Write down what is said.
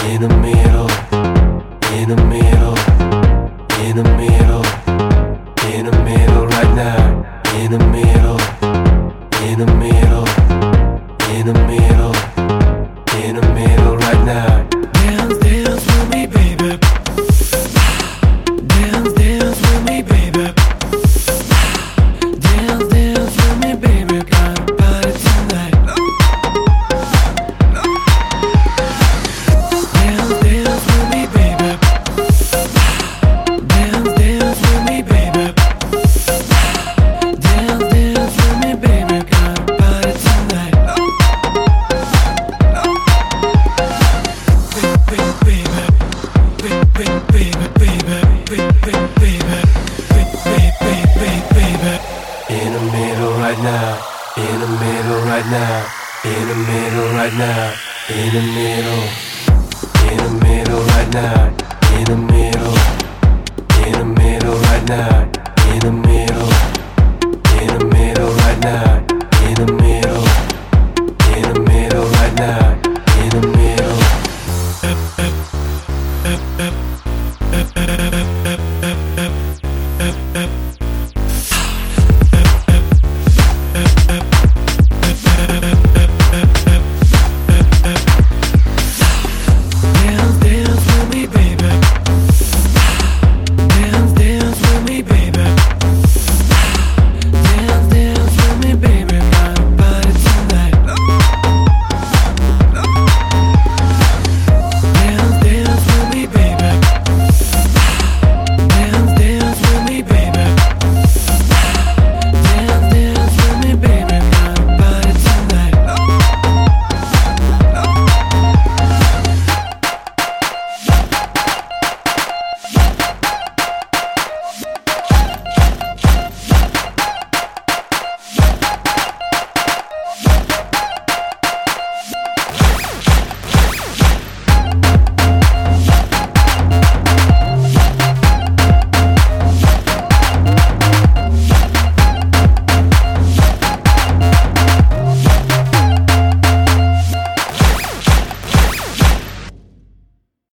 in the middle, in the middle, in the middle, in the middle right now, in the middle, in the middle, in the middle, in the middle right now. Dance, dance with me, baby. Dance, dance with me, baby. Dance, dance with me, baby. Got a party tonight. Dance, dance with me, baby. Dance, dance with me, baby. Dance, dance with me, baby. Got a party tonight. In the middle right now, in the middle right now, in the middle right now, in the middle right now.